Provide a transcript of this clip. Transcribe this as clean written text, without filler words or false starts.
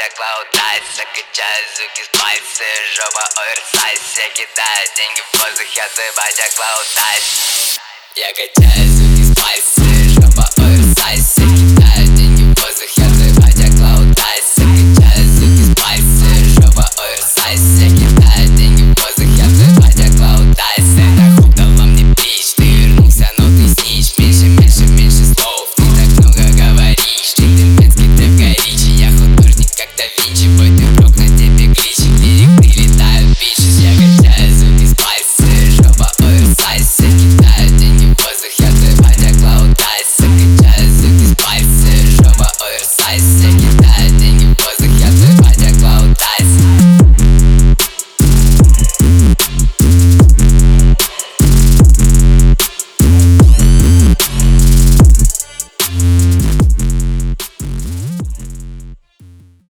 клауд айса, качаю звуки спайсы, жопа оверсайз. Я кидаю деньги в воздух, я батя клауд айс. Я качаю звуки спайсы, жопа оверсайз.